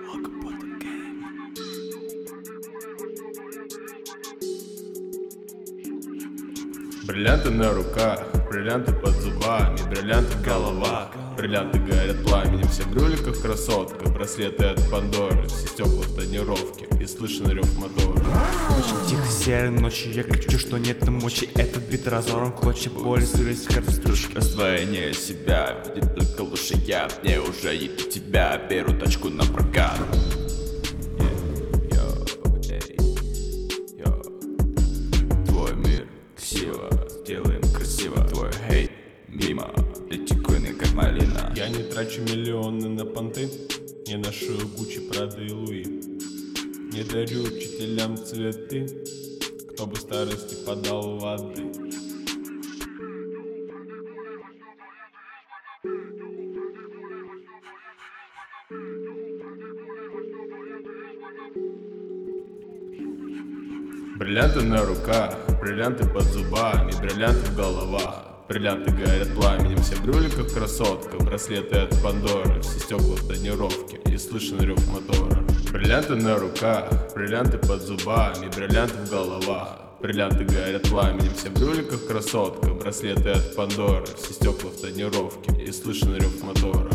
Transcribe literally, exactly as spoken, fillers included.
Бриллианты на руках, бриллианты под зубами, бриллианты в головах. Бриллианты горят пламенем, все в брюликах красотка. Браслеты от Пандоры, все стекла в тонировке, и слышен рев мотора. Очень тихо, серой ночью я кричу, что нет мочи. Этот бит разорван, клочья боли, сырость, картошки. Раздвоение себя, видит только лучше я. Мне уже едет тебя, беру тачку на прокат. Твой мир красиво, сделаем красиво. Твой хейт мимо, эти куины как малина. Я не трачу миллионы на понты, не ношу Гуччи, Прада и Луи. Не дарю учителям цветы, кто бы старости подал воды. Бриллианты на руках, бриллианты под зубами, бриллианты в головах. Бриллианты горят пламенем, все в брюликах красотка. Браслеты от Пандоры, все стекла в тонировке, и слышен рев мотора. Бриллианты на руках, бриллианты под зубами, бриллианты в головах. Бриллианты горят пламенем, все в брюликах красотка. Браслеты от Пандоры, все стекла в тонировке, и слышен рев мотора.